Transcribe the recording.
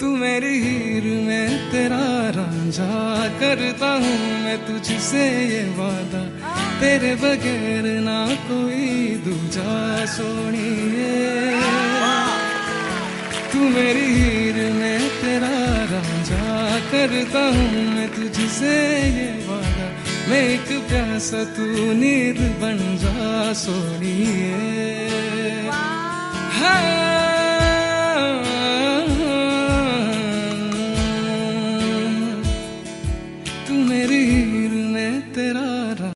तू मेरी हीर में तेरा रांझा, करता हूँ मैं तुझसे ये वादा, तेरे बगैर ना कोई दूजा सोनिए। तू मेरी हीर में तेरा रांझा, करता हूँ मैं तुझसे ये वादा, मैं एक प्यासा तू नींद बन जा सोनिए। हाँ